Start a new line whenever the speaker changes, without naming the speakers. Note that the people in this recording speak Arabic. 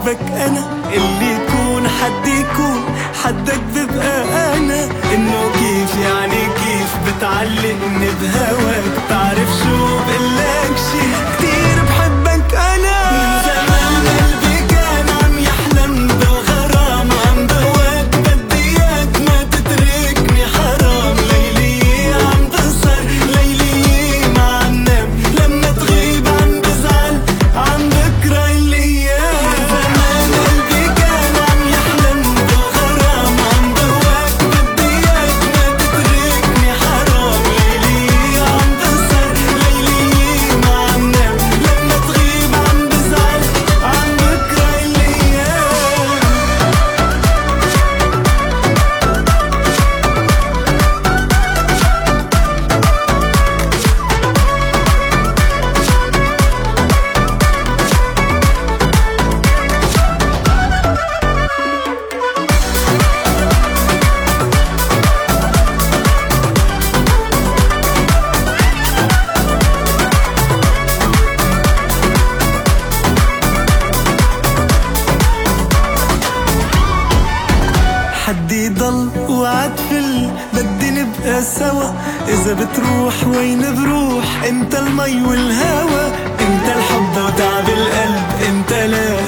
بحبك انا، اللي يكون حد يكون حدك ببقى انا. انه كيف يعني كيف بتعلقني بهواك، بعرف شو بقلك شي كتير بحبك انا. من زمان قلبي كان عم يحلم بغرام، عم بهواك بدي اياك ما تتركني حرام. ليلي عم بسهر ليلي ما عم نام، لما تغيب عم بزعل عم بكره الايام. زمان قلبي كان عم يحلم بغرام، عم بهواك بدي اياك ما تتركني حرام. ليلي عم بسهر ليلي ما عم نام، لما تغيب عم بزعل عم بكره الايام. حدي ضل وعتفل بدي نبقى سوا، إذا بتروح وين بروح، انت المي والهوا، انت الحب وتعب القلب، انت لا